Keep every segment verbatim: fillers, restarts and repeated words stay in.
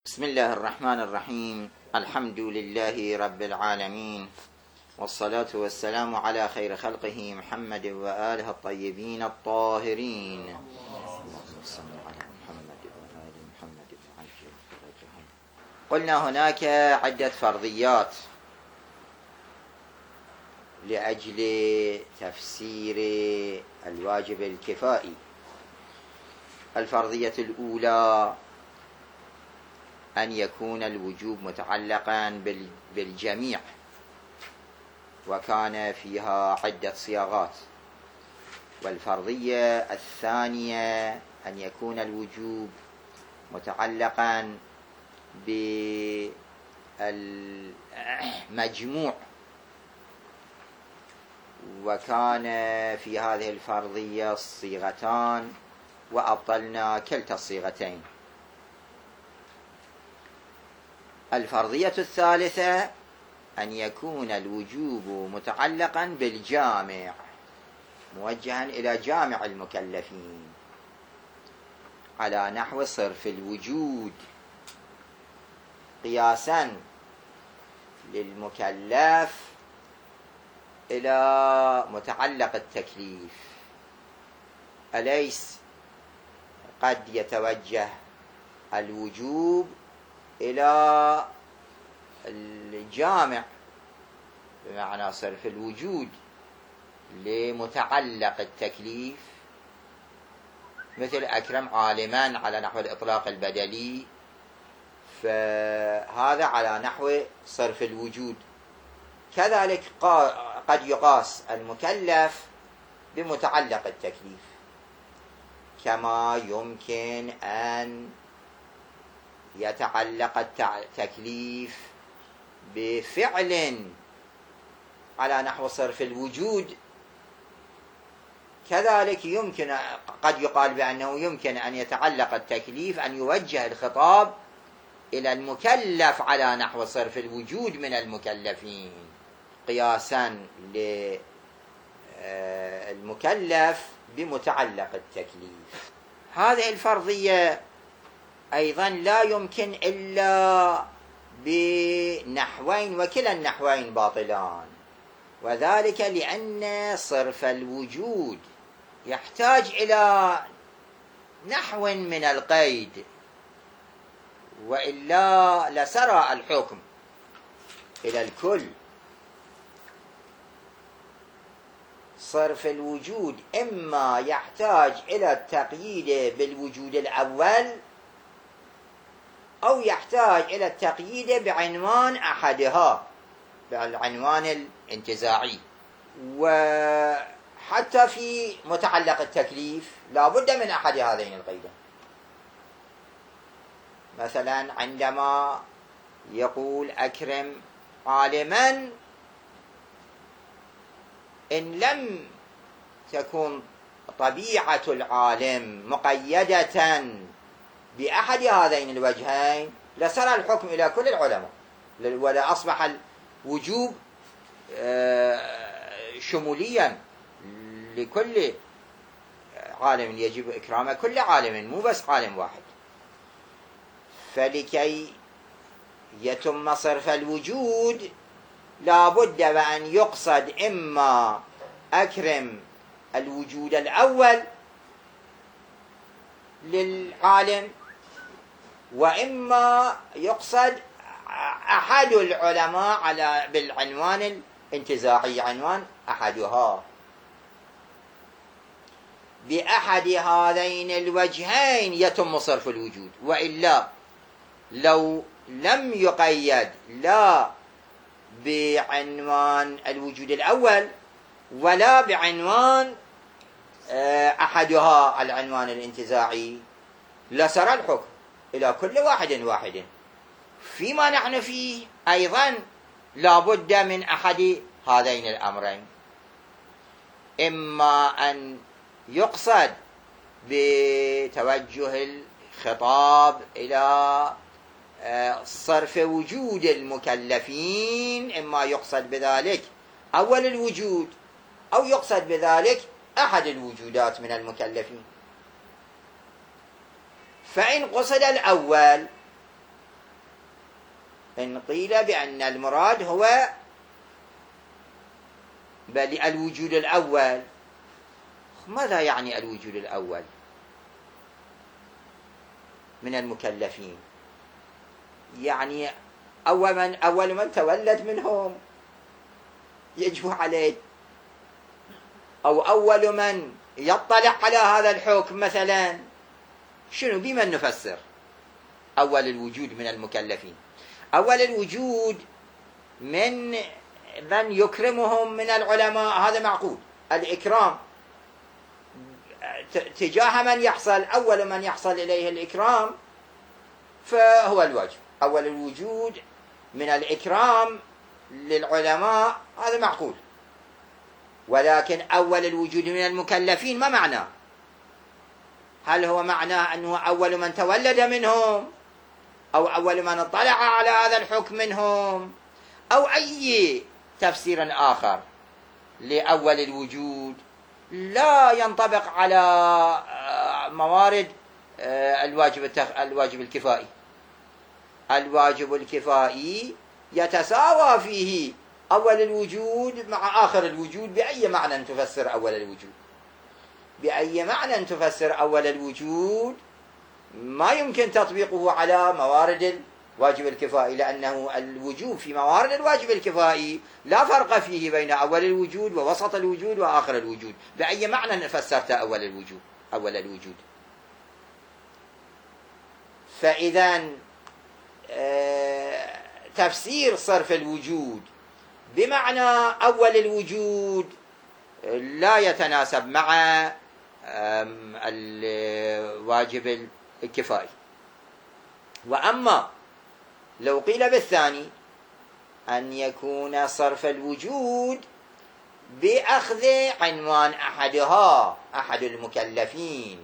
بسم الله الرحمن الرحيم. الحمد لله رب العالمين، والصلاة والسلام على خير خلقه محمد وآله الطيبين الطاهرين. قلنا هناك عدة فرضيات لأجل تفسير الواجب الكفائي. الفرضية الأولى أن يكون الوجوب متعلقا بالجميع، وكان فيها عدة صياغات. والفرضية الثانية أن يكون الوجوب متعلقا بالمجموع، وكان في هذه الفرضية صيغتان وأبطلنا كلتا الصيغتين. الفرضية الثالثة أن يكون الوجوب متعلقا بالجامع، موجها إلى جامع المكلفين، على نحو صرف الوجود قياسا للمكلف إلى متعلق التكليف. أليس قد يتوجه الوجوب إلى الجامع بمعنى صرف الوجود لمتعلق التكليف، مثل أكرم عالما على نحو الإطلاق البدلي، فهذا على نحو صرف الوجود. كذلك قد يقاس المكلف بمتعلق التكليف، كما يمكن أن يتعلق التكليف بفعل على نحو صرف الوجود. كذلك يمكن قد يقال بأنه يمكن أن يتعلق التكليف، أن يوجه الخطاب إلى المكلف على نحو صرف الوجود من المكلفين، قياسا للمكلف بمتعلق التكليف. هذه الفرضية أيضا لا يمكن إلا بنحوين، وكلا النحوين باطلان، وذلك لأن صرف الوجود يحتاج إلى نحو من القيد، وإلا لسرى الحكم إلى الكل. صرف الوجود إما يحتاج إلى التقييد بالوجود الأول، أو يحتاج إلى التقييد بعنوان أحدها، بالعنوان الانتزاعي. وحتى في متعلق التكليف لا بد من أحد هذين القيدين. مثلا عندما يقول أكرم عالما، إن لم تكن طبيعة العالم مقيدة بأحد هذين الوجهين لسرى الحكم إلى كل العلماء، ولا أصبح الوجوب شموليا لكل عالم، يجب إكرام كل عالم مو بس عالم واحد. فلكي يتم صرف الوجود لا بد وأن يقصد إما أكرم الوجود الأول للعالم، وإما يقصد أحد العلماء على بالعنوان الانتزاعي، عنوان أحدها. بأحد هذين الوجهين يتم صرف الوجود، وإلا لو لم يقيد لا بعنوان الوجود الأول ولا بعنوان أحدها العنوان الانتزاعي لسرى الحكم إلى كل واحد واحد. فيما نحن فيه أيضا لا بد من أحد هذين الأمرين، إما أن يقصد بتوجه الخطاب إلى صرف وجود المكلفين، إما يقصد بذلك أول الوجود، أو يقصد بذلك أحد الوجودات من المكلفين. فإن قصد الأول إن قيل بأن المراد هو بل الوجود الأول. ماذا يعني الوجود الأول من المكلفين؟ يعني أول من, أول من تولد منهم يجب عليه، أو أول من يطلع على هذا الحكم مثلا. شنو بمن نفسر أول الوجود من المكلفين؟ أول الوجود من من يكرمهم من العلماء، هذا معقول. الإكرام تجاه من يحصل، أول من يحصل إليه الإكرام فهو الواجب. أول الوجود من الإكرام للعلماء هذا معقول، ولكن أول الوجود من المكلفين ما معناه؟ هل هو معناه أنه أول من تولد منهم، أو أول من اطلع على هذا الحكم منهم، أو أي تفسير آخر لأول الوجود لا ينطبق على موارد الواجب الواجب الكفائي. الواجب الكفائي يتساوى فيه أول الوجود مع آخر الوجود. بأي معنى تفسر أول الوجود؟ بأي معنى تفسر أول الوجود؟ ما يمكن تطبيقه على موارد الواجب الكفائي، لأنه الوجوب في موارد الواجب الكفائي لا فرق فيه بين أول الوجود ووسط الوجود وآخر الوجود. بأي معنى فسرت أول الوجود أول الوجود؟ فإذا تفسير صرف الوجود بمعنى أول الوجود لا يتناسب مع الواجب الكفائي. وأما لو قيل بالثاني أن يكون صرف الوجود بأخذ عنوان أحدها أحد المكلفين،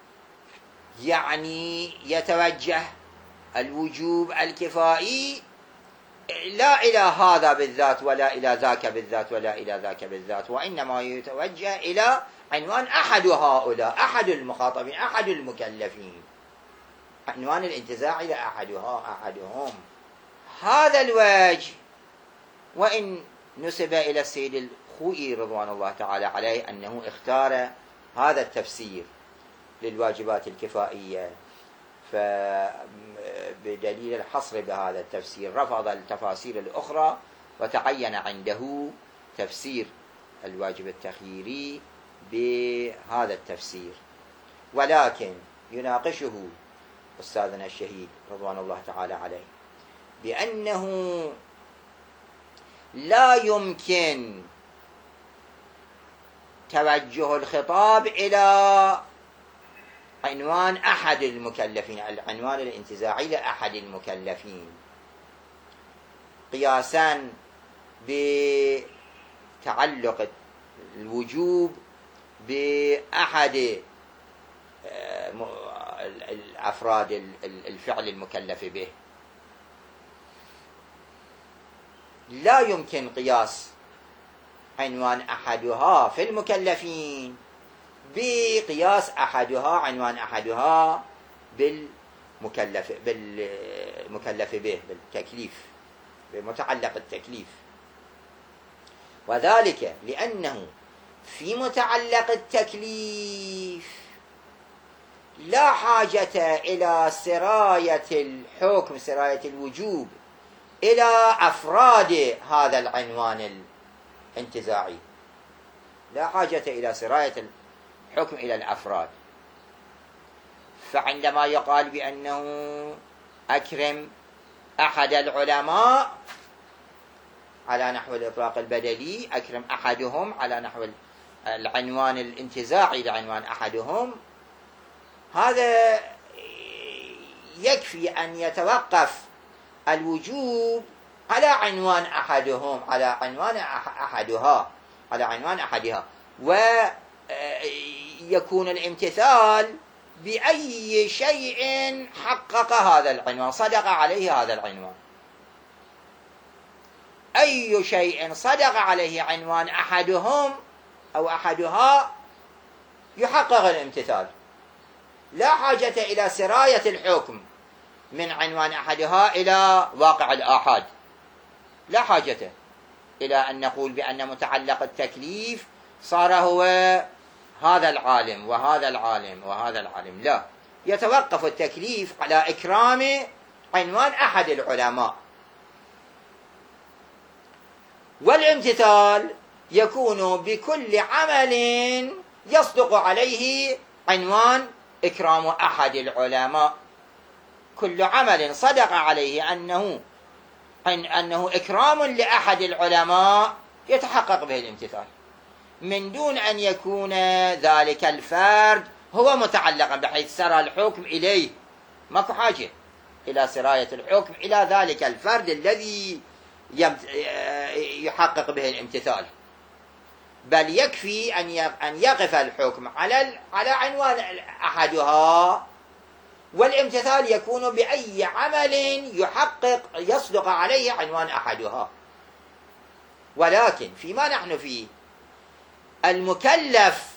يعني يتوجه الوجوب الكفائي لا إلى هذا بالذات ولا إلى ذاك بالذات ولا إلى ذاك بالذات، وإنما يتوجه إلى عنوان أحد هؤلاء، أحد المخاطبين، أحد المكلفين، عنوان الانتزاع إلى أحدها أحدهم. هذا الوجه وإن نسب إلى السيد الخوئي رضوان الله تعالى عليه أنه اختار هذا التفسير للواجبات الكفائية، فبدليل الحصر بهذا التفسير رفض التفاسير الأخرى وتعين عنده تفسير الواجب التخييري بهذا التفسير. ولكن يناقشه أستاذنا الشهيد رضوان الله تعالى عليه بأنه لا يمكن توجه الخطاب إلى عنوان أحد المكلفين، العنوان الانتزاعي لأحد المكلفين، قياسا بتعلق الوجوب بأحد الأفراد الفعل المكلف به. لا يمكن قياس عنوان أحدها في المكلفين بقياس أحدها عنوان أحدها بالمكلف بالمكلف به، بالتكليف، بمتعلق التكليف. وذلك لأنه في متعلق التكليف لا حاجة إلى سراية الحكم، سراية الوجوب إلى أفراد هذا العنوان الانتزاعي، لا حاجة إلى سراية الحكم إلى الأفراد. فعندما يقال بأنه أكرم أحد العلماء على نحو الإطلاق البدلي، أكرم أحدهم على نحو العنوان الانتزاعي لعنوان أحدهم، هذا يكفي أن يتوقف الوجوب على عنوان أحدهم، على عنوان أحدها، على عنوان أحدها، ويكون الامتثال بأي شيء حقق هذا العنوان، صدق عليه هذا العنوان. أي شيء صدق عليه عنوان أحدهم أو أحدها يحقق الامتثال، لا حاجة إلى سراية الحكم من عنوان أحدها إلى واقع الآحاد، لا حاجة إلى أن نقول بأن متعلق التكليف صار هو هذا العالم وهذا العالم وهذا العالم، لا، يتوقف التكليف على إكرام عنوان أحد العلماء، والامتثال يكون بكل عمل يصدق عليه عنوان إكرام أحد العلماء. كل عمل صدق عليه أنه أنه إكرام لأحد العلماء يتحقق به الامتثال، من دون أن يكون ذلك الفرد هو متعلقا بحيث سرى الحكم إليه، ماكو حاجة إلى سراية الحكم إلى ذلك الفرد الذي يحقق به الامتثال، بل يكفي أن يقف الحكم على على عنوان أحدها، والامتثال يكون بأي عمل يحقق يصدق عليه عنوان أحدها. ولكن فيما نحن فيه، المكلف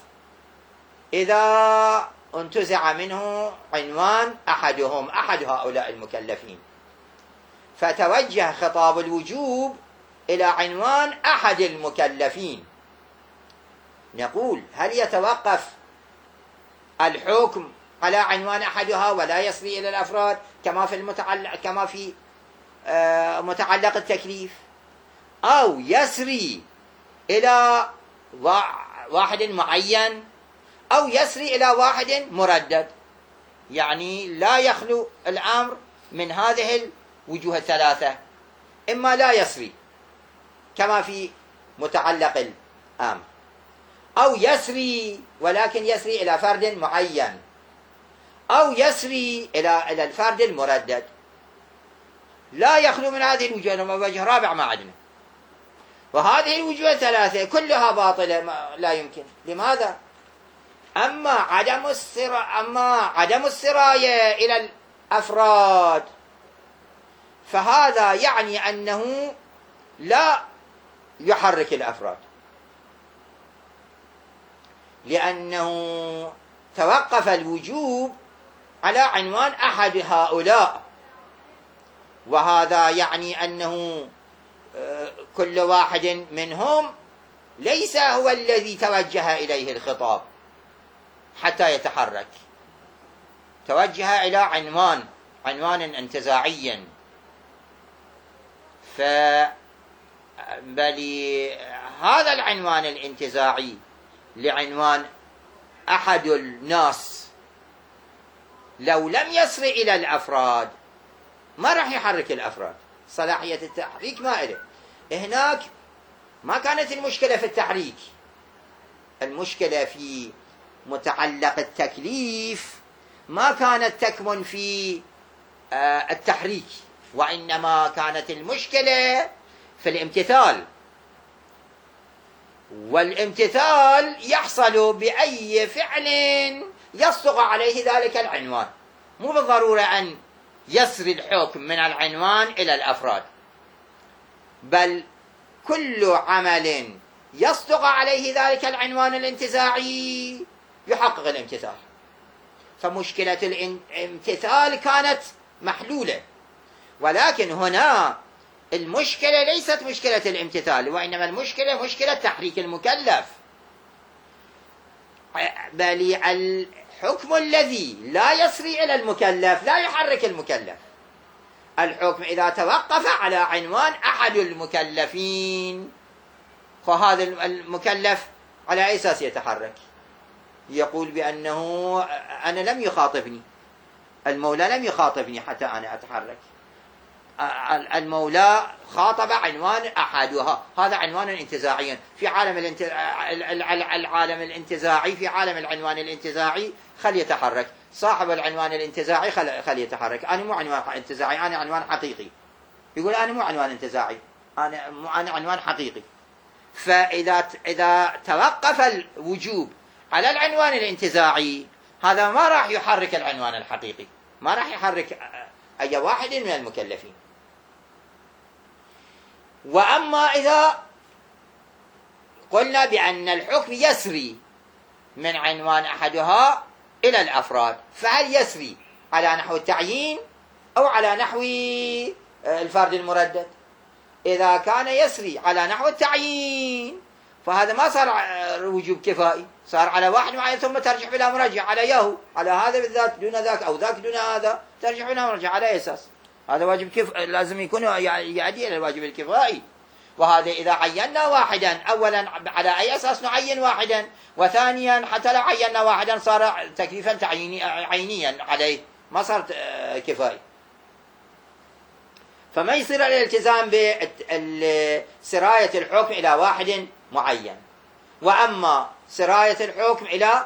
إذا انتزع منه عنوان أحدهم أحد هؤلاء المكلفين، فتوجه خطاب الوجوب إلى عنوان أحد المكلفين، نقول هل يتوقف الحكم على عنوان أحدها ولا يصلي إلى الأفراد كما في المتعلق كما في آه متعلق التكليف، أو يسري إلى واحد معين، أو يسري إلى واحد مردد؟ يعني لا يخلو الأمر من هذه الوجوه الثلاثة، إما لا يسري كما في متعلق الأمر، أو يسري ولكن يسري إلى فرد معين، أو يسري إلى إلى الفرد المردد. لا يخلو من هذه الوجوه، وجه رابع ما عندنا، وهذه الوجوه الثلاثة كلها باطلة، لا يمكن. لماذا؟ أما عدم السرا أما عدم السراية إلى الأفراد فهذا يعني أنه لا يحرك الأفراد، لأنه توقف الوجوب على عنوان أحد هؤلاء، وهذا يعني أنه كل واحد منهم ليس هو الذي توجه إليه الخطاب حتى يتحرك، توجه إلى عنوان عنوان انتزاعيا، فبل هذا العنوان الانتزاعي لعنوان أحد الناس لو لم يصل إلى الأفراد ما راح يحرك الأفراد، صلاحية التحريك ما إله. هناك ما كانت المشكلة في التحريك، المشكلة في متعلق التكليف ما كانت تكمن في التحريك، وإنما كانت المشكلة في الامتثال، والامتثال يحصل بأي فعل يصدق عليه ذلك العنوان، مو بالضرورة أن يسري الحكم من العنوان إلى الأفراد، بل كل عمل يصدق عليه ذلك العنوان الانتزاعي يحقق الامتثال. فمشكلة الامتثال كانت محلولة، ولكن هنا المشكلة ليست مشكلة الامتثال، وإنما المشكلة مشكلة تحريك المكلف، بل الحكم الذي لا يسري إلى المكلف لا يحرك المكلف. الحكم إذا توقف على عنوان أحد المكلفين فهذا المكلف على أي أساس يتحرك؟ يقول بأنه أنا لم يخاطبني، المولى لم يخاطبني حتى أنا أتحرك، المولى خاطب عنوان أحدها، هذا عنوان انتزاعيا في عالم الانت... العالم الانتزاعي، في عالم العنوان الانتزاعي خل يتحرك صاحب العنوان الانتزاعي، خل, خل يتحرك. أنا مو عنوان انتزاعي، أنا عنوان حقيقي. يقول أنا مو عنوان انتزاعي، أنا مو أنا عنوان حقيقي. فإذا إذا توقف الوجوب على العنوان الانتزاعي هذا ما راح يحرك العنوان الحقيقي، ما راح يحرك أي واحد من المكلفين. وأما إذا قلنا بأن الحكم يسري من عنوان أحدها إلى الأفراد، فهل يسري على نحو التعيين أو على نحو الفرد المردد. إذا كان يسري على نحو التعيين فهذا ما صار وجوب كفائي، صار على واحد معين ثم ترجع بلا مرجع على ياهو، على هذا بالذات دون ذاك أو ذاك دون هذا ترجع بلا مرجع على أساس هذا واجب كيف لازم يكون يعدي إلى الواجب الكفائي. وهذا إذا عينا واحدا، أولا على أي أساس نعين واحدا، وثانيا حتى لو عينا واحدا صار تكليفا تعييني عينيا عليه ما صار كفائي. فما يصير الالتزام بسراية الحكم إلى واحد معين. وأما سراية الحكم إلى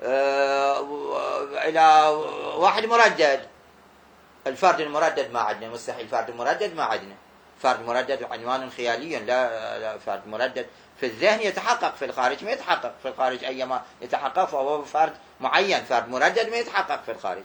إلى واحد مردد، الفرد المردد ما عندنا، مستحيل الفرد المردد ما عندنا. فرد مردد عنوان خيالي، لا, لا فرد مردد في الذهن يتحقق، في الخارج ما يتحقق. في الخارج أيما يتحقق فهو فرد معين، فرد مردد ما يتحقق في الخارج.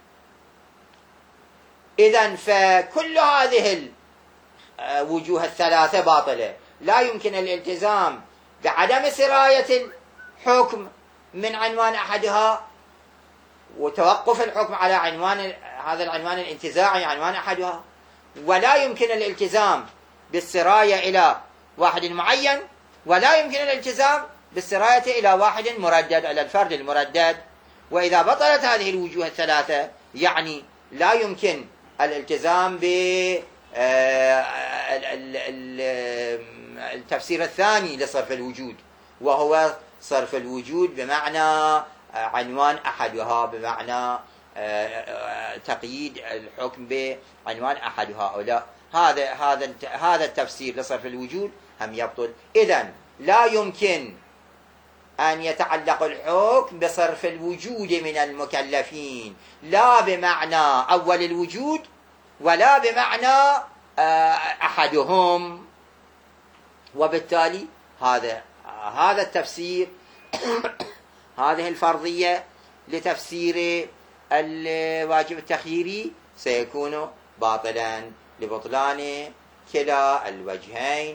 إذن فكل هذه الوجوه الثلاثة باطلة. لا يمكن الالتزام بعدم سراية الحكم من عنوان أحدها وتوقف الحكم على عنوان هذا العنوان الانتزاعي عنوان أحدها، ولا يمكن الالتزام بالسراية إلى واحد معين، ولا يمكن الالتزام بالسراية إلى واحد مردد، إلى الفرد المردد. وإذا بطلت هذه الوجوه الثلاثة يعني لا يمكن الالتزام بالتفسير الثاني لصرف الوجود، وهو صرف الوجود بمعنى عنوان أحدها، بمعنى تقييد الحكم بعنوان أحد هؤلاء. هذا هذا هذا التفسير لصرف الوجود هم يبطل. إذن لا يمكن أن يتعلق الحكم بصرف الوجود من المكلفين، لا بمعنى أول الوجود ولا بمعنى أحدهم. وبالتالي هذا هذا التفسير هذه الفرضية لتفسير الواجب التخييري سيكون باطلا لبطلان كلا الوجهين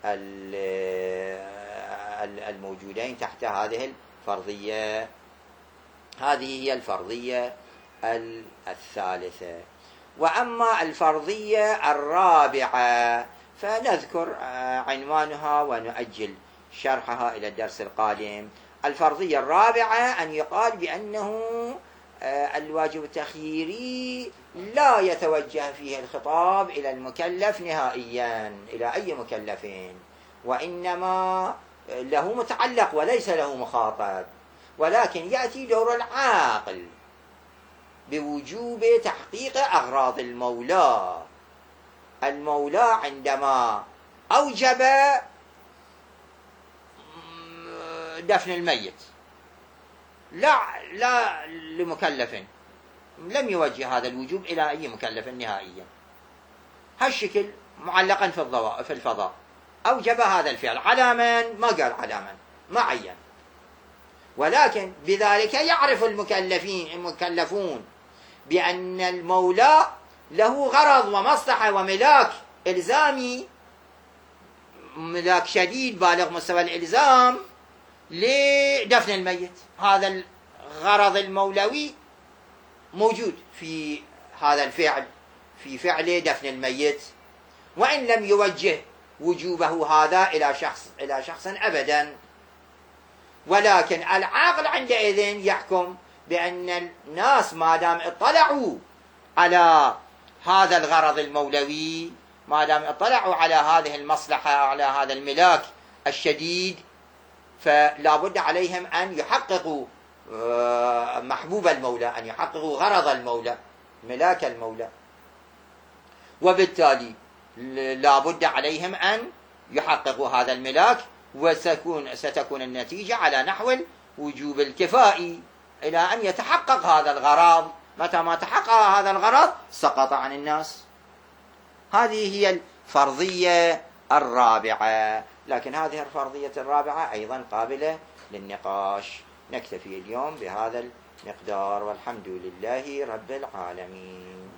الموجودين تحت هذه الفرضية. هذه هي الفرضية الثالثة. وأما الفرضية الرابعة فنذكر عنوانها ونؤجل شرحها إلى الدرس القادم. الفرضية الرابعة أن يقال بأنه الواجب التخييري لا يتوجه فيه الخطاب إلى المكلف نهائيا، إلى أي مكلفين، وإنما له متعلق وليس له مخاطب، ولكن يأتي دور العاقل بوجوب تحقيق أغراض المولى. المولى عندما أوجب دفن الميت لا لا لمكلف، لم يوجه هذا الوجوب إلى أي مكلف نهائيا، هالشكل معلقا في الضوء في الفضاء. أوجب هذا الفعل على من؟ ما قال على من، ما عين، ولكن بذلك يعرف المكلفين المكلفون بأن المولى له غرض ومصلحة وملاك إلزامي، ملاك شديد بالغ مستوى الإلزام لدفن الميت. هذا الغرض المولوي موجود في هذا الفعل، في فعل دفن الميت، وإن لم يوجه وجوبه هذا إلى شخص إلى شخص أبدا. ولكن العاقل عندئذ يحكم بأن الناس ما دام اطلعوا على هذا الغرض المولوي، ما دام اطلعوا على هذه المصلحة على هذا الملاك الشديد، فلا بد عليهم أن يحققوا محبوب المولى، أن يحققوا غرض المولى، ملاك المولى. وبالتالي لا بد عليهم أن يحققوا هذا الملاك، وستكون ستكون النتيجة على نحو الوجوب الكفائي إلى أن يتحقق هذا الغرض. متى ما تحقق هذا الغرض سقط عن الناس. هذه هي الفرضية الرابعة. لكن هذه الفرضية الرابعة أيضا قابلة للنقاش. نكتفي اليوم بهذا المقدار، والحمد لله رب العالمين.